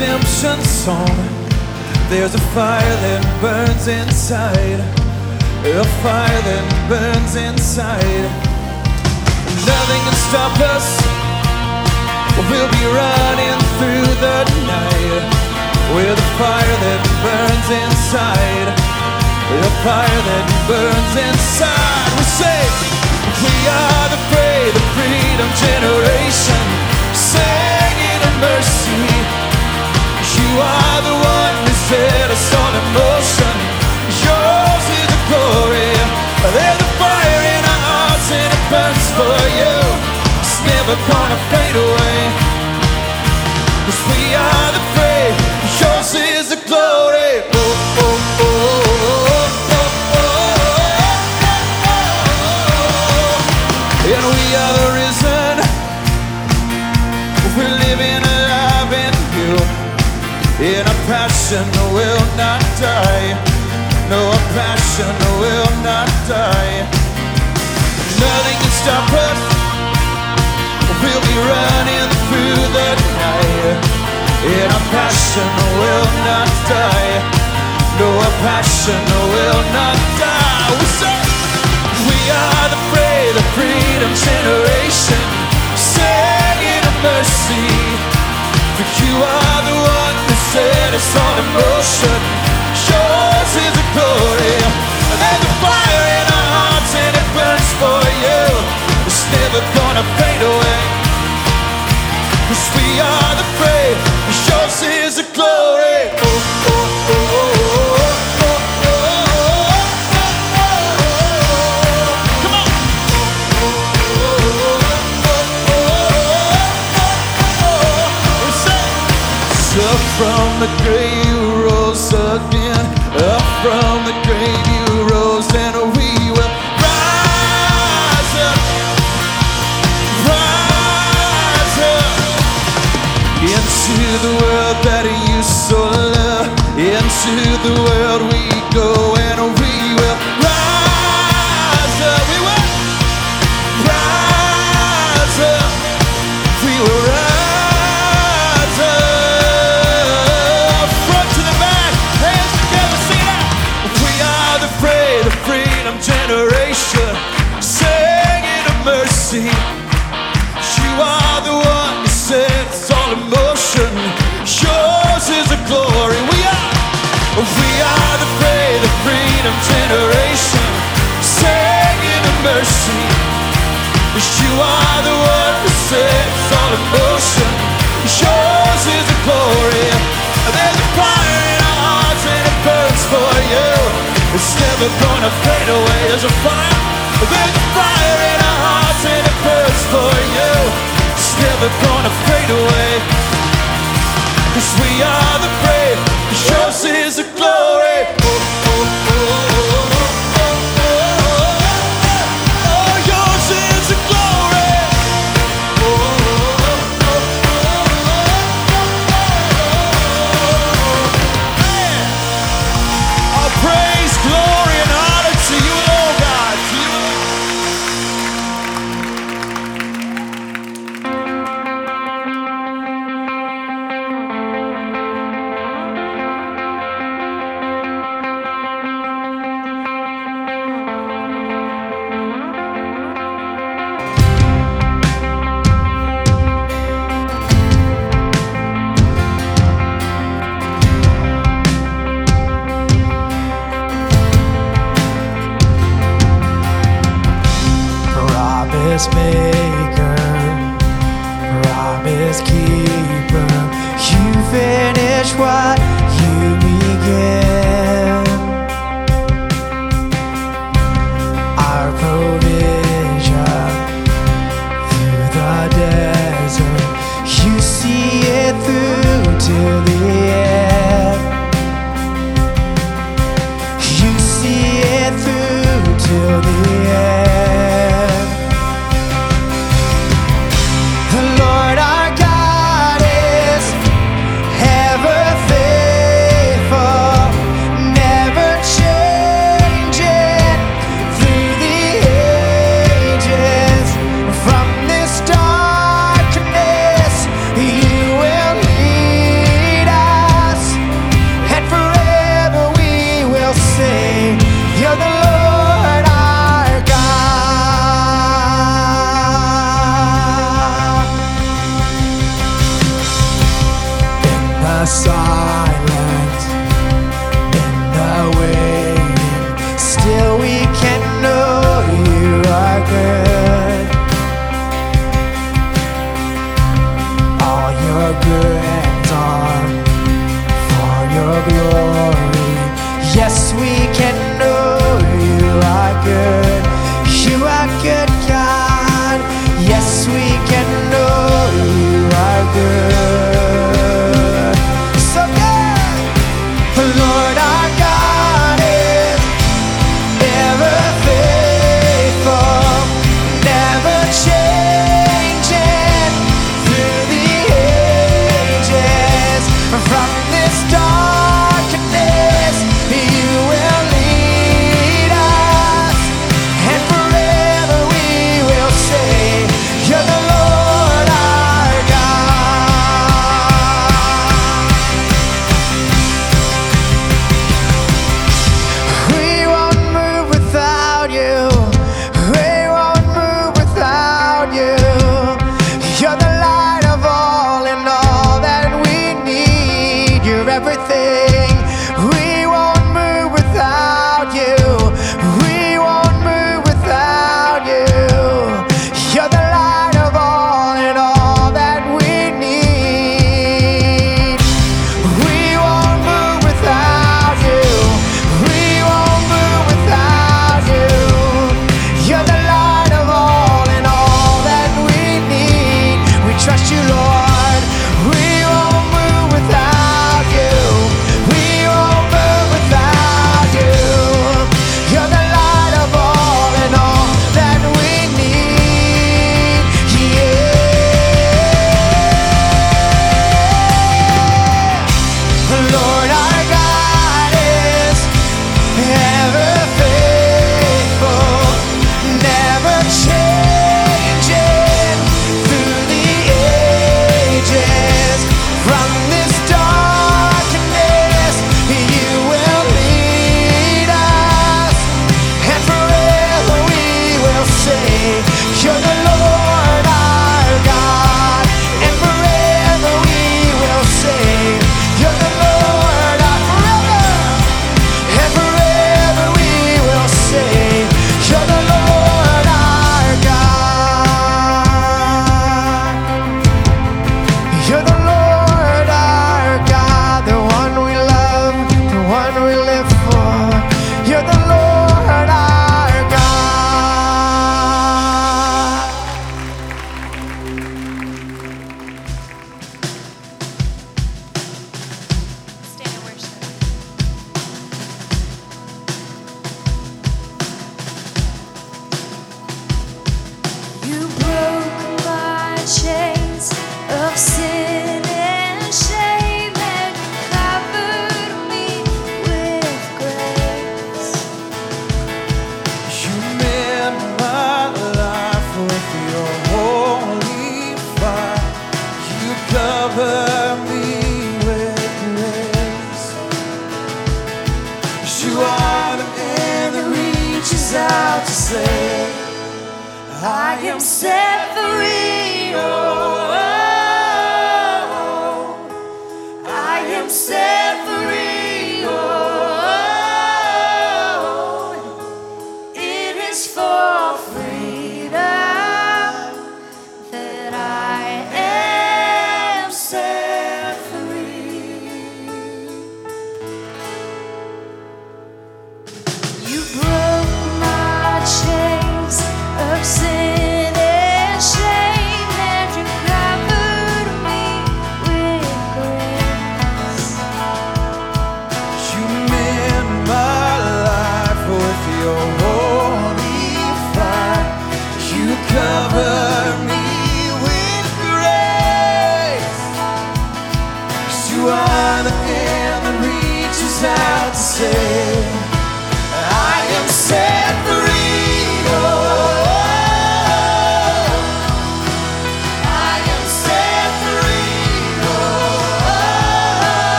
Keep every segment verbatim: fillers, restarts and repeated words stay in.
redemption song. There's a fire that burns inside, a fire that burns inside. Nothing can stop us, we'll be running through the night with a fire that burns inside, a fire that burns inside. We say, we are the brave, the freedom generation, singing in mercy. You are the one who set us all in motion. Yours is the glory. There's a fire in our hearts and it burns for you. It's never gonna fade away. 'Cause we are the brave. Yours is the glory. Oh, oh, oh, oh, oh, oh, oh. And we are the risen. We're living alive in you. In a passion will not die. No, a passion will not die. Nothing can stop us. We'll be running through the night. In a passion will not die. No, a passion will not die. We say, we are the brave, the freedom generation, singing of mercy. For you are the one who set us all in motion. Yours is the glory. There's a fire in our hearts and it burns for you. It's never gonna fade away. 'Cause we are the brave. Yours is the glory. Oh, oh, oh, oh, oh, oh, oh, oh, oh. Come on. Oh, oh, oh, oh, oh, oh. We say, up from the grave you rose again. Up from the grave you rose, and we will rise up, rise up into the world that you so love. Into the world we go, and we will rise up. We will rise up. We will rise. Generation, singing of mercy. You are the one who sets all in motion. Yours is the glory. We are, we are the brave, the freedom generation, singing of mercy. You are the one who sets all in motion. Yours is the glory. There's a fire in our hearts and it burns for you. It's never gonna fade away. There's a fire, there's a fire in our hearts and it burns for you. It's never gonna fade away. 'Cause we are the brave. Yours is the glory. Oh, oh, oh, oh, oh, oh, oh, oh, yours is the glory. Oh, oh, oh, oh, oh, oh. I'll praise, glory, and honor to you, Lord God. To you, promise maker, promise keeper, you finish what you began. Our provision through the desert, you see it through till the end. You see it through till the end. The Lord our God is ever faithful. the silence, in the waiting, still we can know you are good. All your good are for your glory. Yes, we can know you are good. You are good, God. Yes, we can know you are good. So good. Lord, our God is ever faithful, never changing through the ages. From this darkness, you will lead us, and forever we will say, you're the Lord our God. We won't move without you. We won't move without you. You're the light of all and all that we need. You're everything. We won't move without you. We won't move without you. You're the light of all and all that we need. We won't move without you. We won't move without you. You're the light of all and all that we need. We trust you, Lord. We won't move without you. We won't move without you. You're the light of all and all that we need. Yeah. Lord, our God is ever faithful, never changing through the ages. From this darkness, you will lead us, and forever we will say, you're the Lord our God. And forever we will say, you're the Lord our forever. And forever we will say, you're the Lord our God. You're the Lord our God, the one we love, the one we live for. You're the Lord our God. Stand and worship. You broke my chains of sin and shame, and you covered me with grace. You mend my life with your holy fire. You cover me with grace. You are the hand that reaches out to say, I am set free. Oh, I am set free. Oh, It is for freedom that I am set free. You broke my chains of sin and shame, and you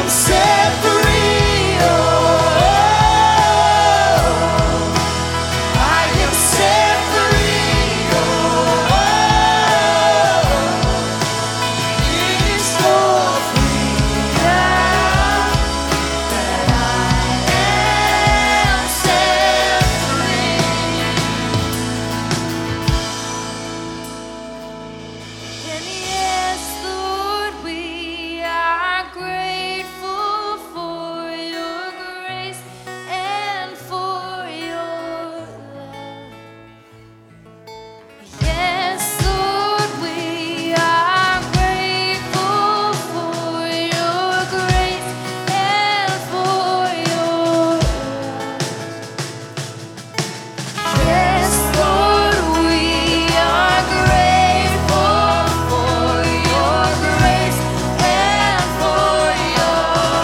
set free. Oh, I am set free. Oh, it is for freedom that I am set free. And yes, Lord, we are grateful for your grace and for your love. Yes, Lord, we are grateful for your grace and for your love. Yes, Lord, we are grateful for your grace and for your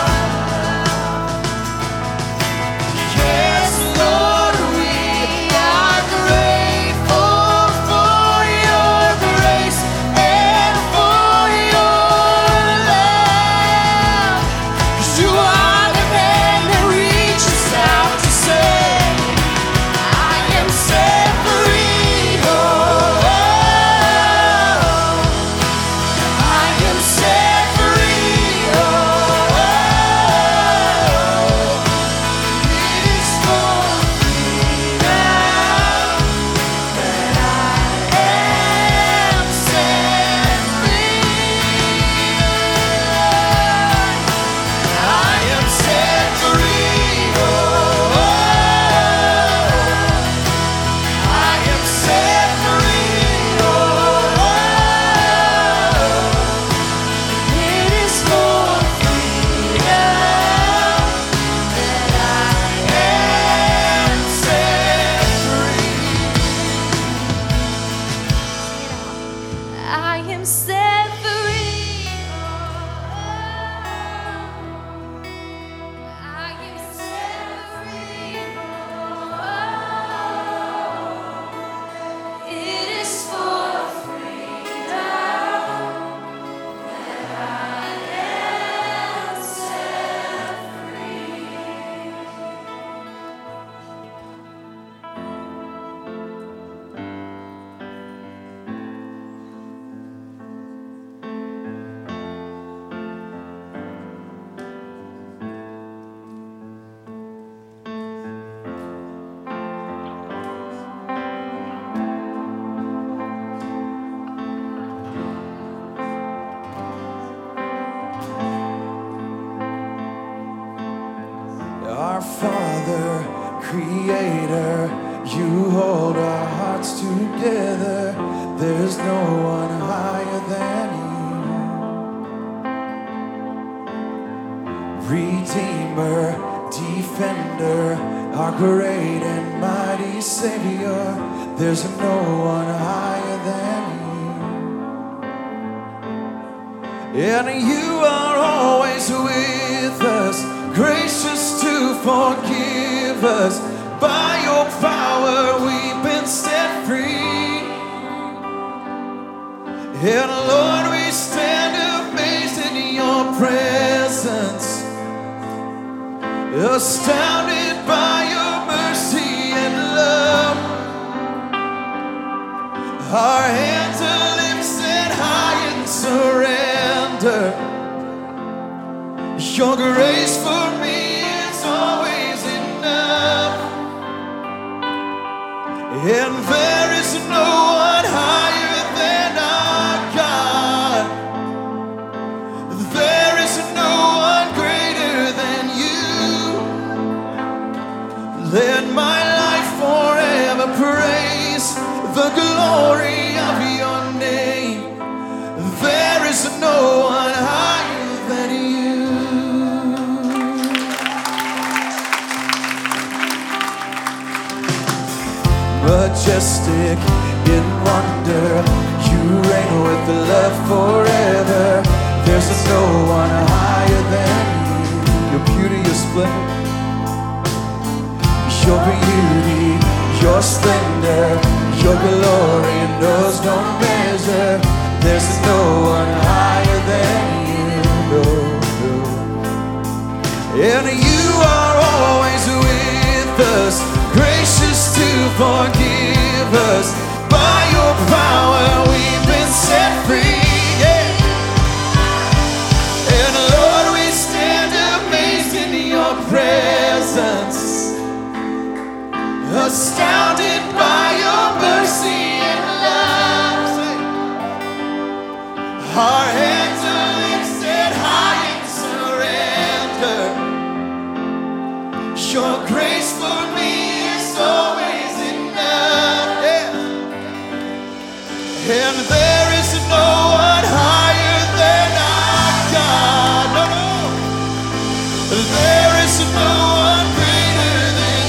love. Yes, Lord, we are grateful for your grace and for your love. 'Cause you are the man that reaches out to save. I am set free. Oh, I am set free. Oh, it is for freedom that I am set free. I am set free. Oh, I am set free. Oh, it is for freedom that I am set free. I am set free. I am set free. It is for freedom that I am set free. Our Father, Creator, you hold our hearts together. There's no one higher than you. Redeemer, Defender, our great and mighty Savior. There's no one higher than you. And you are always with us, gracious to forgive us. By your power we've been set free. And Lord, we stand amazed in your presence, astounded by your mercy and love. Our hands are lifted high in surrender. Your grace for me is always enough. And there is no one higher than our God. There is no one greater than you. Let my life forever praise the glory of your name. There is no one higher than you. Majestic in wonder, you reign with love forever. There's no one higher than you. Your beauty, your splendor, your beauty, your splendor, your glory knows no measure. There's no one higher than you. No, no. Your grace for me is always enough. Yeah. And there is no one higher than our God. No, no. There is no one greater than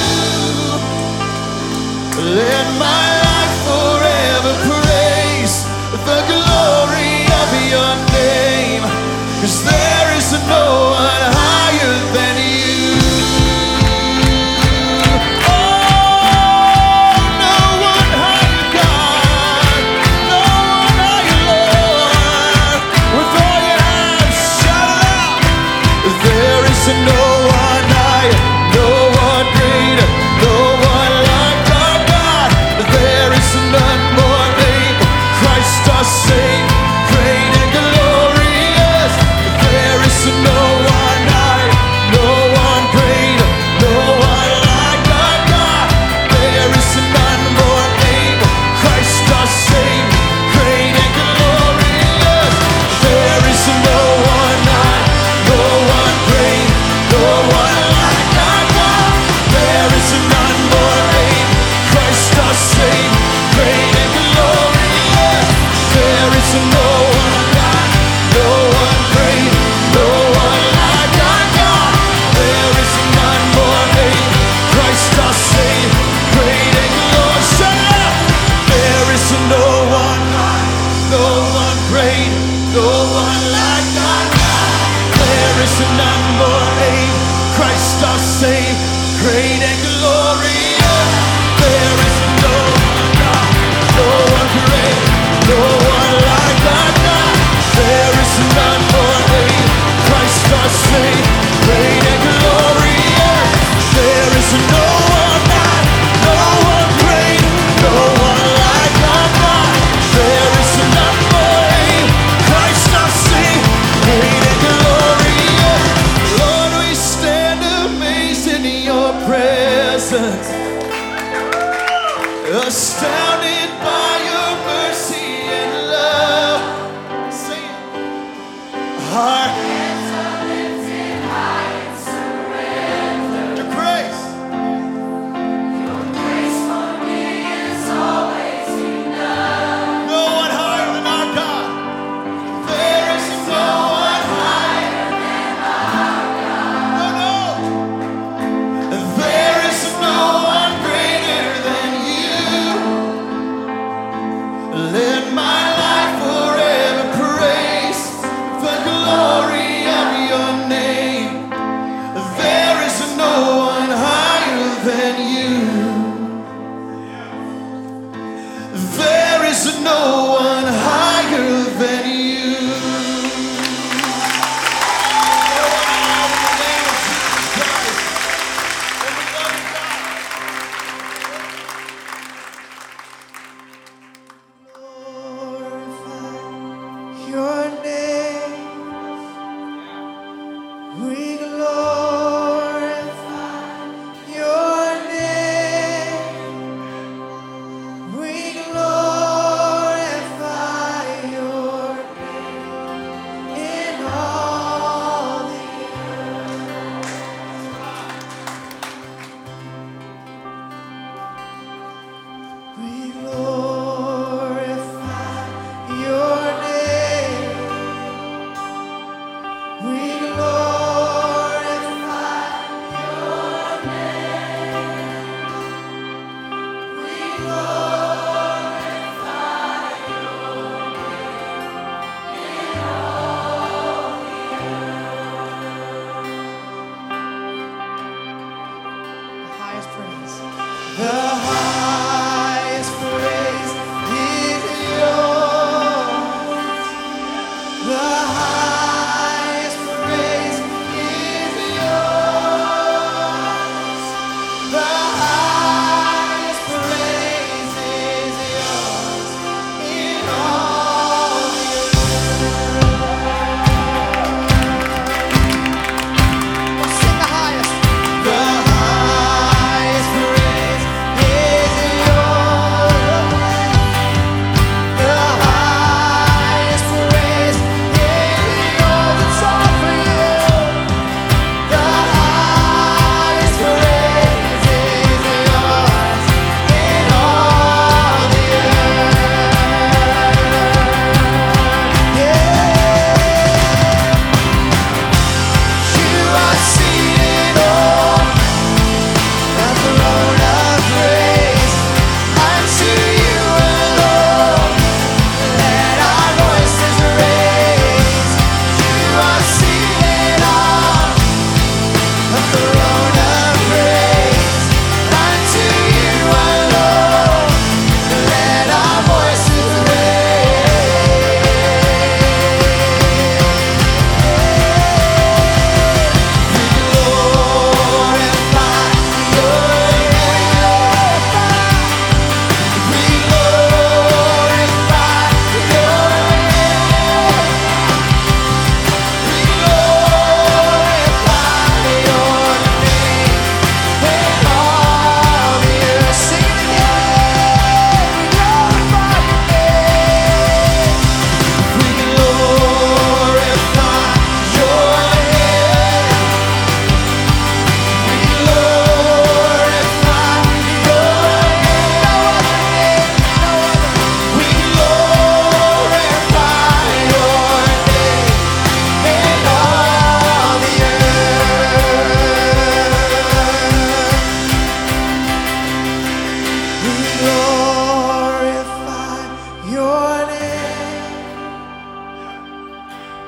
you. Let my life forever praise the glory of your name. 'Cause there is no one higher than you. No one higher, no one greater, no one like our God. There is none more named Christ our Savior, great and glorious. There is no one higher, no one greater, no one like our God. There is none more named Christ our Savior, great and glorious. There is no one higher, no one greater, no one like our God. There is none more named Christ our Savior, great and glorious. There is no one like, no one great, no one like our God. There is none more named Christ our Savior, great and glorious. Shut up! There is no one like, no one great, no one like our God. There is none more named Christ our Savior, great and glorious. There is no one God, no one great, no one like our God. There is none more named Christ our Savior, great and glorious. There is no one God, no one great, no one like our God. There is none more named Christ our Savior, great and glorious. Lord, we stand amazed in your presence, astounded by your mercy and love. Sing it. Our hands are lifted high in surrender. Your grace. Your grace for me is always enough. No one higher than our God. There is no one higher than our God. No, no. There is no one greater than you. Let my life forever praise the glory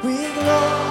we glory.